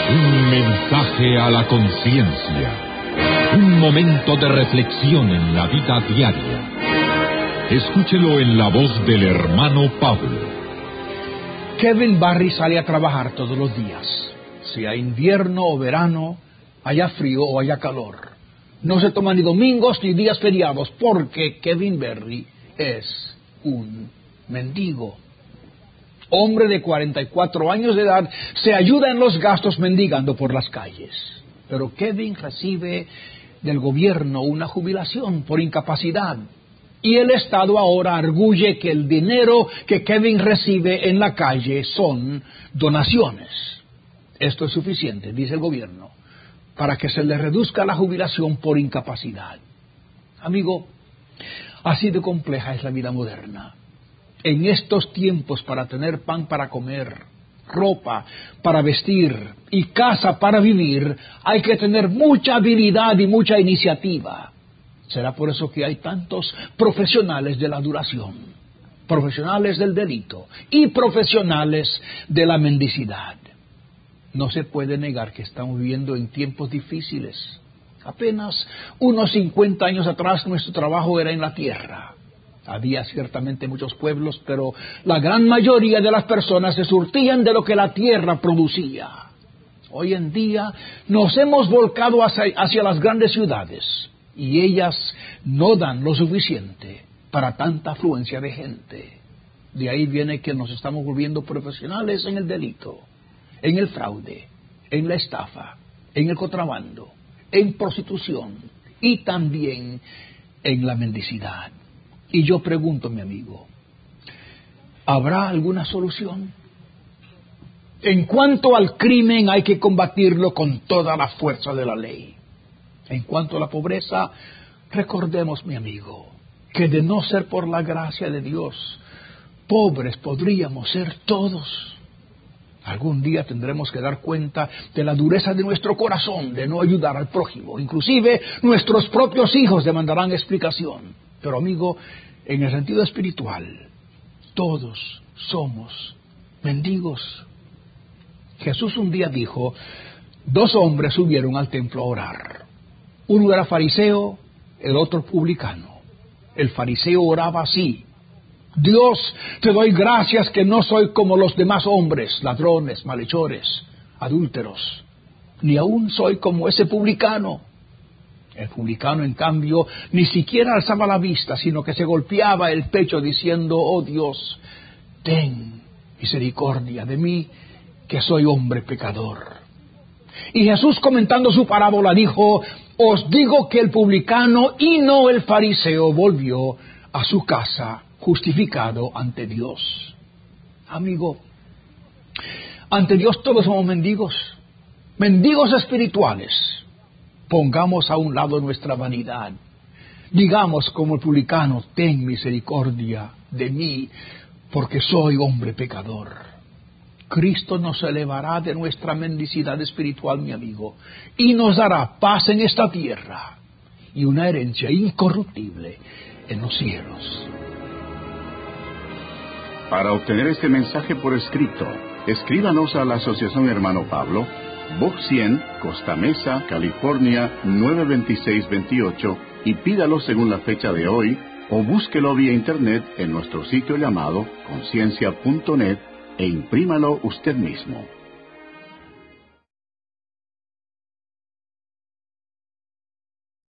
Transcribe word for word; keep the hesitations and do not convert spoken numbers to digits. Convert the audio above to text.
Un mensaje a la conciencia. Un momento de reflexión en la vida diaria. Escúchelo en la voz del hermano Pablo. Kevin Barry sale a trabajar todos los días, sea invierno o verano, haya frío o haya calor. No se toma ni domingos ni días feriados porque Kevin Barry es un mendigo. Hombre de cuarenta y cuatro años de edad, se ayuda en los gastos mendigando por las calles. Pero Kevin recibe del gobierno una jubilación por incapacidad. Y el Estado ahora arguye que el dinero que Kevin recibe en la calle son donaciones. Esto es suficiente, dice el gobierno, para que se le reduzca la jubilación por incapacidad. Amigo, así de compleja es la vida moderna. En estos tiempos, para tener pan para comer, ropa para vestir y casa para vivir, hay que tener mucha habilidad y mucha iniciativa. Será por eso que hay tantos profesionales de la adoración, profesionales del delito y profesionales de la mendicidad. No se puede negar que estamos viviendo en tiempos difíciles. Apenas unos cincuenta años atrás nuestro trabajo era en la tierra. Había ciertamente muchos pueblos, pero la gran mayoría de las personas se surtían de lo que la tierra producía. Hoy en día nos hemos volcado hacia, hacia las grandes ciudades y ellas no dan lo suficiente para tanta afluencia de gente. De ahí viene que nos estamos volviendo profesionales en el delito, en el fraude, en la estafa, en el contrabando, en prostitución y también en la mendicidad. Y yo pregunto, mi amigo, ¿habrá alguna solución? En cuanto al crimen, hay que combatirlo con toda la fuerza de la ley. En cuanto a la pobreza, recordemos, mi amigo, que de no ser por la gracia de Dios, pobres podríamos ser todos. Algún día tendremos que dar cuenta de la dureza de nuestro corazón de no ayudar al prójimo. Inclusive nuestros propios hijos demandarán explicación. Pero amigo, en el sentido espiritual, todos somos mendigos. Jesús un día dijo, dos hombres subieron al templo a orar. Uno era fariseo, el otro publicano. El fariseo oraba así: Dios, te doy gracias que no soy como los demás hombres, ladrones, malhechores, adúlteros, ni aún soy como ese publicano. El publicano, en cambio, ni siquiera alzaba la vista, sino que se golpeaba el pecho diciendo, oh Dios, ten misericordia de mí, que soy hombre pecador. Y Jesús, comentando su parábola, dijo, os digo que el publicano y no el fariseo volvió a su casa justificado ante Dios. Amigo, ante Dios todos somos mendigos, mendigos espirituales. Pongamos a un lado nuestra vanidad. Digamos como el publicano, ten misericordia de mí, porque soy hombre pecador. Cristo nos elevará de nuestra mendicidad espiritual, mi amigo, y nos dará paz en esta tierra y una herencia incorruptible en los cielos. Para obtener este mensaje por escrito, escríbanos a la Asociación Hermano Pablo, Box cien, Costa Mesa, California, nueve veintiséis veintiocho, y pídalo según la fecha de hoy, o búsquelo vía internet en nuestro sitio llamado conciencia punto net e imprímalo usted mismo.